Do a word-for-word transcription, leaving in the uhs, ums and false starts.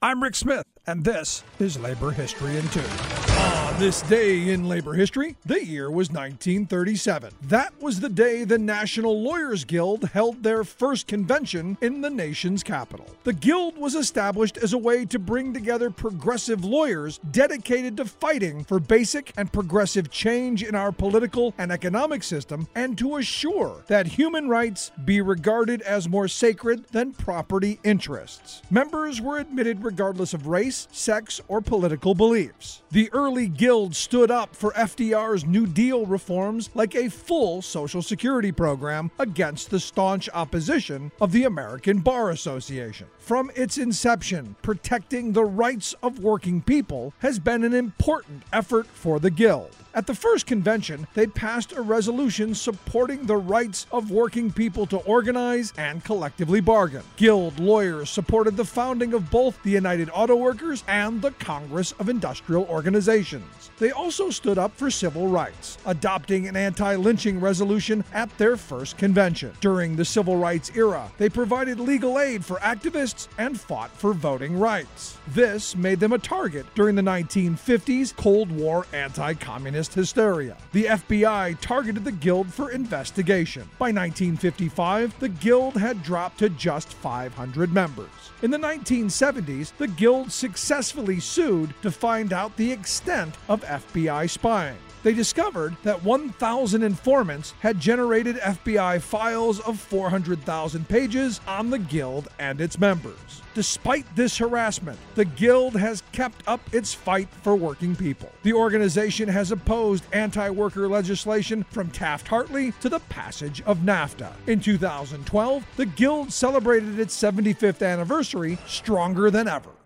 I'm Rick Smith, and this is Labor History in Two. On this day in labor history, the year was nineteen thirty-seven. That was the day the National Lawyers Guild held their first convention in the nation's capital. The Guild was established as a way to bring together progressive lawyers dedicated to fighting for basic and progressive change in our political and economic system, and to assure that human rights be regarded as more sacred than property interests. Members were admitted regardless of race, sex, or political beliefs. The early Guild stood up for F D R's New Deal reforms like a full Social Security program against the staunch opposition of the American Bar Association. From its inception, protecting the rights of working people has been an important effort for the Guild. At the first convention, they passed a resolution supporting the rights of working people to organize and collectively bargain. Guild lawyers supported the founding of both the United Auto Workers and the Congress of Industrial Organizations. They also stood up for civil rights, adopting an anti-lynching resolution at their first convention. During the civil rights era, they provided legal aid for activists and fought for voting rights. This made them a target during the nineteen fifties Cold War anti-communist hysteria. The F B I targeted the Guild for investigation. By nineteen fifty-five, the Guild had dropped to just five hundred members. In the nineteen seventies, the Guild successfully sued to find out the extent of F B I spying. They discovered that one thousand informants had generated F B I files of four hundred thousand pages on the Guild and its members. Despite this harassment, the Guild has kept up its fight for working people. The organization has opposed anti-worker legislation from Taft-Hartley to the passage of NAFTA. In two thousand twelve, the Guild celebrated its seventy-fifth anniversary stronger than ever.